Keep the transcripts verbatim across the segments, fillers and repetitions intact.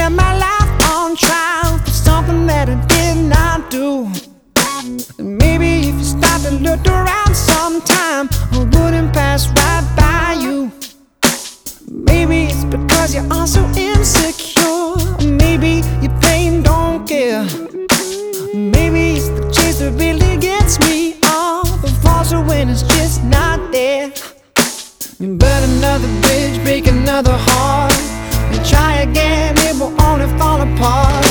spent my life on trial for something that I did not do. Maybe if you stopped and looked around sometime, I wouldn't pass right by you. Maybe it's because you're all so insecure. Maybe your pain don't care. Maybe it's the chase that really gets me off the falls when it's just not there. You burn another bridge, break another heart, and try again, it will only fall apart.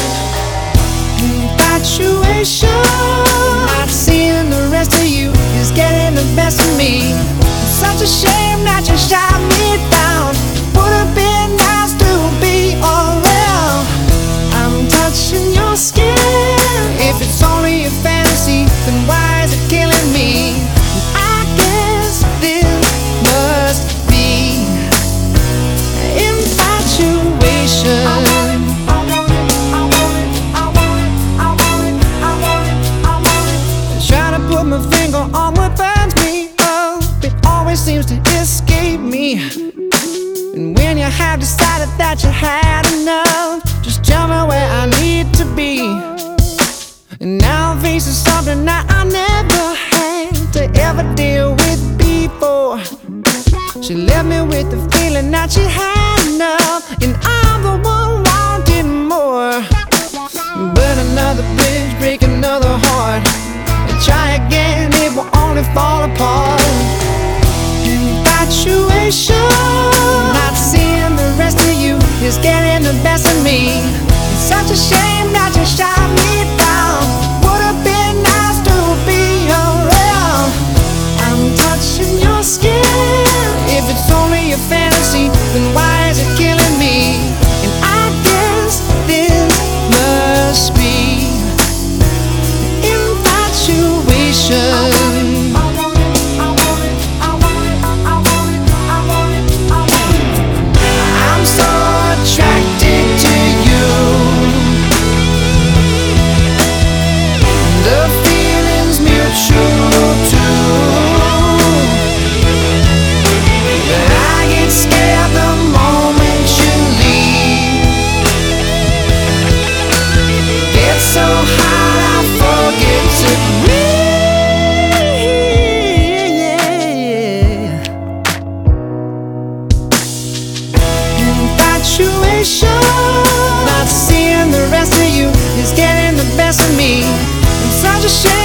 Infatuation, not seeing the rest of you is getting the best of me. It's such a shame that you shot me down. Would've been nice to be around. I'm touching your skin. If it's only a fantasy, then why is it killing me? I guess this must be infatuation. Try to put my finger on what burns me up. It always seems to escape me. And when you have decided that you had enough, just tell me where I need to be. And now I'm facing something that I never had to ever deal with before. She left me with the feeling that she had enough, and I'm the one wanting more. Burn another bridge, break another heart, and try again, it will only fall apart. Infatuation, not seeing the rest of you is getting the best of me. It's such a shame that you shot me down. Would've been nice to be around. I'm touching your skin. If it's only a fantasy, then why is it killing me? And I guess this must be infatuation. Not seeing the rest of you is getting the best of me. It's such a shame.